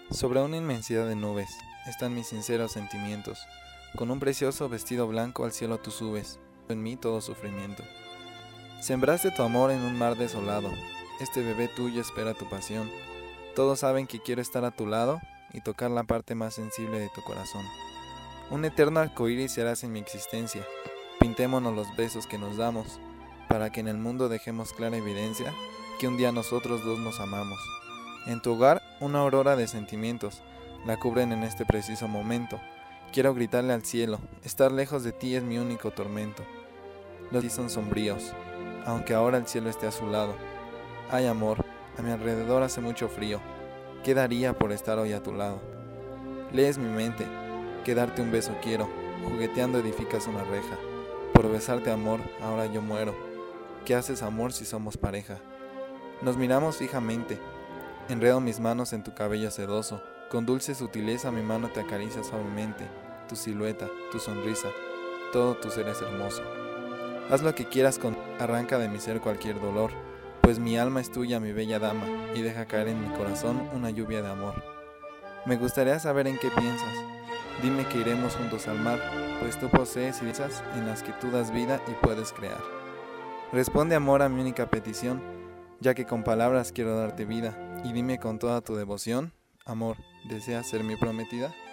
Sobre una inmensidad de nubes están mis sinceros sentimientos. Con un precioso vestido blanco al cielo tú subes, en mí todo sufrimiento. Sembraste tu amor en un mar desolado, este bebé tuyo espera tu pasión. Todos saben que quiero estar a tu lado y tocar la parte más sensible de tu corazón. Un eterno arcoíris serás en mi existencia. Pintémonos los besos que nos damos, para que en el mundo dejemos clara evidencia que un día nosotros dos nos amamos. En tu hogar, una aurora de sentimientos la cubren en este preciso momento. Quiero gritarle al cielo, estar lejos de ti es mi único tormento. Los días son sombríos, aunque ahora el cielo esté a su lado. Ay amor, a mi alrededor hace mucho frío. ¿Qué daría por estar hoy a tu lado? Lees mi mente, que darte un beso quiero. Jugueteando edificas una reja. Por besarte amor, ahora yo muero. ¿Qué haces amor si somos pareja? Nos miramos fijamente. Enredo mis manos en tu cabello sedoso. Con dulce sutileza mi mano te acaricia suavemente. Tu silueta, tu sonrisa, todo tu ser es hermoso. Haz lo que quieras arranca de mi ser cualquier dolor, pues mi alma es tuya, mi bella dama, y deja caer en mi corazón una lluvia de amor. Me gustaría saber en qué piensas. Dime que iremos juntos al mar, pues tú posees dichas en las que tú das vida y puedes crear. Responde amor a mi única petición, ya que con palabras quiero darte vida, y dime con toda tu devoción, amor, ¿deseas ser mi prometida?